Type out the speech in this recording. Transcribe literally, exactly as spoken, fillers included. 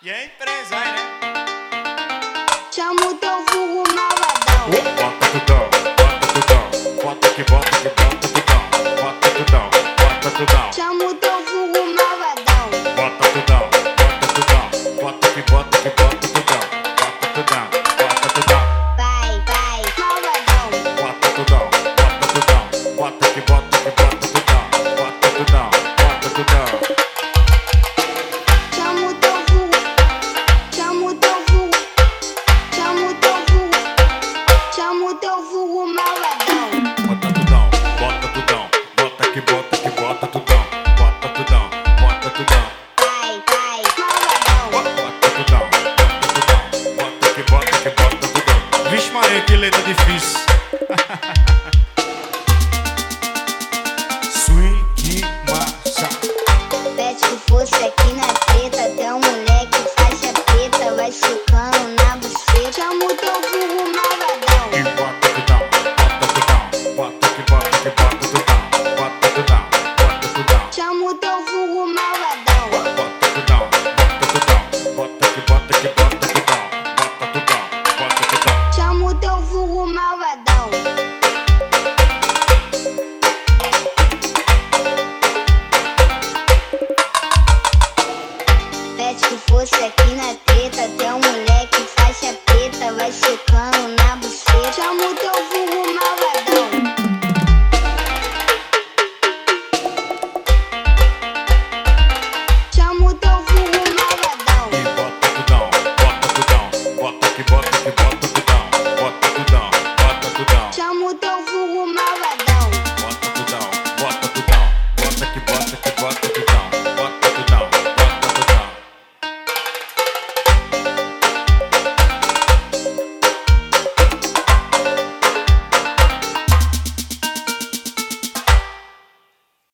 E é empresa, hein, né? Chama o teu vulgo malvadão. Bota tudão, bota tudão, bota que bota que bota tudão, bota tudão, bota tudão. Chama o teu vulgo malvadão. Bota tudão, bota tudão, bota que bota que bota tudão, bota tudão, bota tudão. Vai, vai, malvadão. Bota tudão, bota tudão, bota que bota que bota tudão, bota tudão, bota tudão. Chama o teu vulgo, chama o teu vulgo, chama o teu vulgo, chama o teu vulgo malvadão. Bota tudão, bota tudão, bota que bota que bota tudão, bota tudão, bota tudão. Vai, vai, malvadão. Bota tudão, bota tudão, bota que bota que bota tudão. Vixe Maria, que letra difícil. Swing massa. Pede que fosse aqui na treta, até um moleque faixa preta vai chocando na buceta. Chama o teu vulgo malvadão. E bota tudão, bota tudão, bota que bota que bota tudão, bota tudão, bota tudão. Chama o teu vulgo malvadão. Bota tudão, bota tudão, bota que bota que bota tudão, bota tudão, bota tudão. Chama o teu vulgo malvadão. Pede que fosse aqui na treta, até um moleque faixa preta vai chocando.